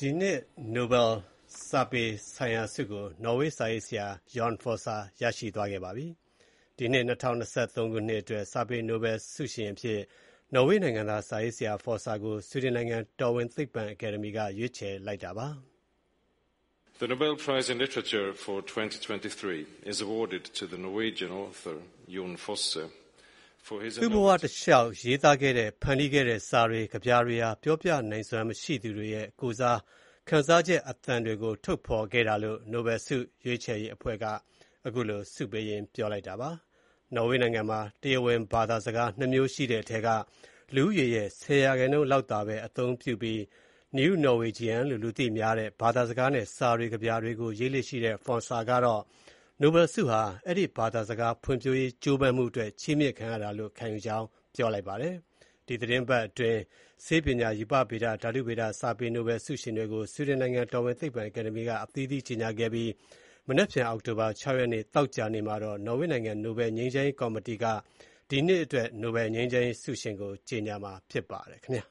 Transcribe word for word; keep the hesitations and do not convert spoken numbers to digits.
ဒီနှစ်နိုဘယ်စာပေဆိုင်ရာဆုကိုနော်ဝေးစာရေးဆရာ Jan Fosse ရရှိသွားခဲ့ပါပြီ။ ဒီနှစ် ၂၀၂၃ ခုနှစ်အတွက် စာပေနိုဘယ်ဆုရှင်အဖြစ် နော်ဝေးနိုင်ငံသားစာရေးဆရာ Fosse ကို ဆွီဒင်နိုင်ငံတော်ဝင်သိပ္ပံအကယ်ဒမီက ရွေးချယ်လိုက်တာပါ။ The Nobel Prize in Literature for twenty twenty-three is awarded to the Norwegian author Jon Fosse for his သူ့ဘဝတစ်လျှောက်ရေးသားခဲ့တဲ့ဖန်တီးခဲ့တဲ့စာတွေ၊ကဗျာတွေဟာပြောပြနိုင်စွမ်းမရှိသူတွေရဲ့ကိုယ်စားခံစားချက်အသံတွေကိုထုတ်ဖော်ခဲ့တာလို့နိုဘယ်ဆုရွေးချယ်ရေးအဖွဲ့ကအခုလိုဆုပေးရင်းပြောလိုက်တာပါ။နော်ဝေးနိုင်ငံမှာတရားဝင်ဘာသာစကားနှစ်မျိုးရှိတဲ့အထက်ကလူဦးရေရဲ့ဆယ်ရာခိုင်နှုန်းလောက်သာပဲအသုံးပြုပြီး New Norwegian လို့လူသိများတဲ့ဘာသာစကားနဲ့စာတွေကဗျာတွေကိုရေးလေ့ရှိတဲ့ Fosse ကတော့နိုဘယ်ဆုဟာအဲ့ဒီဘာသာစကားဖွံ့ဖြိုးရေးကြိုးပမ်းမှုအတွက်ချီးမြှင့်ခံရတာလို့ခံယူကြောင်းပြောလိုက်ပါတယ်။ဒီသတင်းပတ်အတွင်းဆေးပညာ၊ရူပဗေဒ၊ဓာတုဗေဒစာပေနိုဘယ်ဆုရှင်တွေကိုဆွီဒင်နိုင်ငံတော်ဝင်သိပ္ပံအကယ်ဒမီကအသီးသီးကြေညာခဲ့ပြီးမနက်ဖြန်အောက်တိုဘာ၆ရက်နေ့သောကြာနေ့မှာတော့နော်ဝေးနိုင်ငံနိုဘယ်ငြိမ်းချမ်းရေးကော်မတီကဒီနှစ်အတွက်နိုဘယ်ငြိမ်းချမ်းရေးဆုရှင်ကိုကြေညာမှာဖြစ်ပါတယ်ခင်ဗျာ